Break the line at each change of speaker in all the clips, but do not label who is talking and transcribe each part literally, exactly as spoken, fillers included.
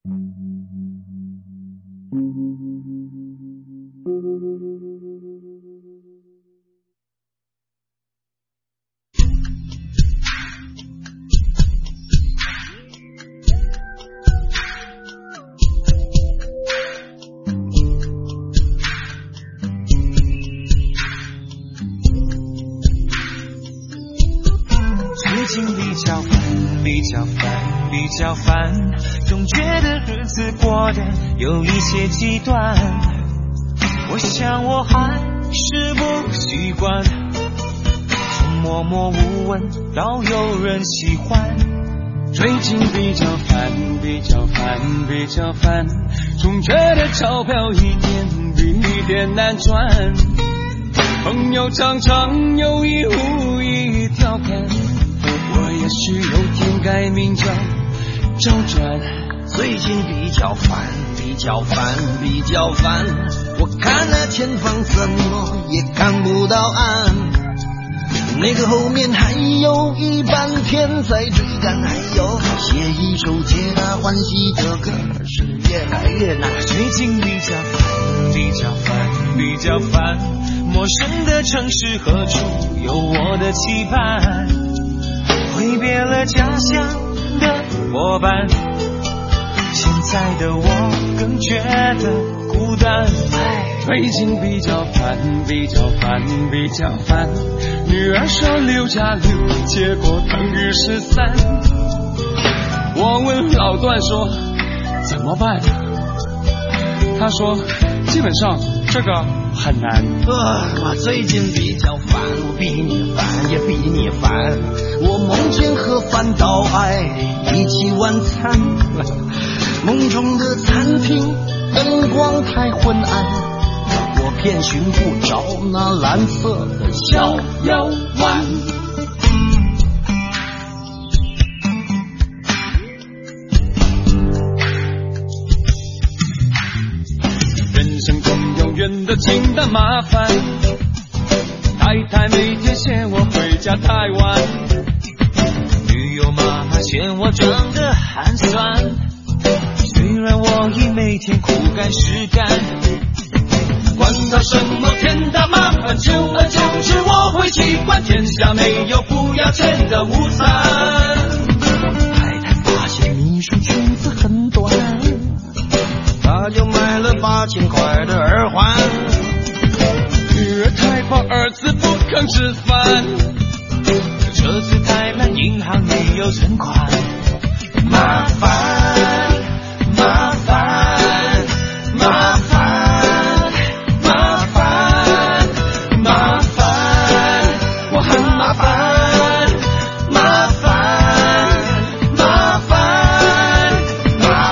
最近比较烦，比较烦，比较烦，总觉得日子过得有一些极端。我想我还是不习惯，从默默无闻到有人喜欢。
最近比较烦，比较烦，比较烦，总觉得钞票一点比一点难赚。朋友常常有意无意调侃，我也许有天改名叫周转。
最近比较烦，比较烦，比较烦，我看了前方怎么也看不到岸，那个后面还有一半天在追赶，还有写一首皆大欢喜的歌是越来越难。
最近比较烦，比较烦，比较烦，陌生的城市何处有我的期盼，挥别了家乡的伙伴，现在的我更觉得孤单。
最近比较烦，比较烦，比较烦，女儿说六加六，结果等于十三。我问老段说怎么办，他说基本上这个很难。
啊，我最近比较烦，我比你烦也比你烦，我梦见和范岛爱一起晚餐，梦中的餐厅灯光太昏暗，我偏寻不着那蓝色的小腰弯。
人生中永远的清淡麻烦，太太每天嫌我回家太晚，
女友妈妈嫌我长得寒酸，虽然我已每天苦干实干，
管他什么天大麻烦，久而久之我会习惯，天下没有不要钱的午餐。
太太发现秘书裙子很短，她就买了八千块的耳环。
女儿太胖，儿子不肯吃饭，
车子太烂，银行没有存款。
麻烦麻烦麻烦麻烦麻烦，我很麻烦麻烦麻烦麻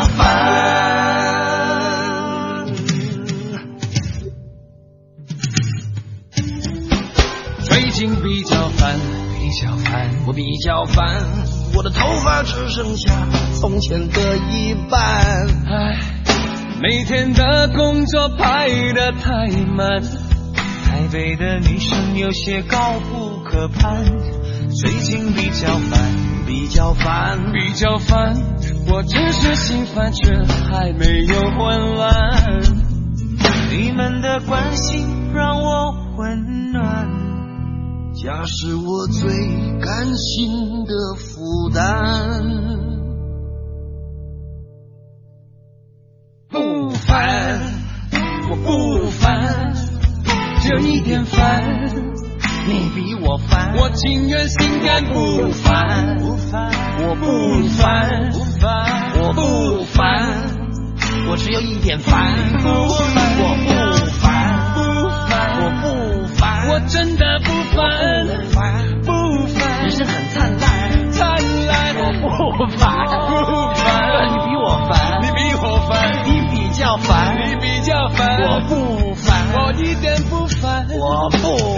烦。
最近比较烦，
比较烦，
我比较烦，我的头发只剩下从前的一半。
唉，每天的工作排得太满，
台北的女生有些高不可攀。最近比较烦，
比较烦，
比较烦，我只是心烦却还没有混乱。
你们的关心让我温暖，
家是我最甘心的负担。
不烦，我不烦，就一点烦，
你比我烦，
我情愿心甘不烦，
不烦，
我不烦，
不烦，
我不烦，我只有一点烦，
不烦，
我不烦，
不烦，
我不烦，
我真的不烦，
不烦，
不烦，
人生很灿烂，
灿烂，
我不烦，
不烦，
你比我烦，
你比我烦，
你比较烦，
你比较烦，
我不烦，
我一点不烦，
我不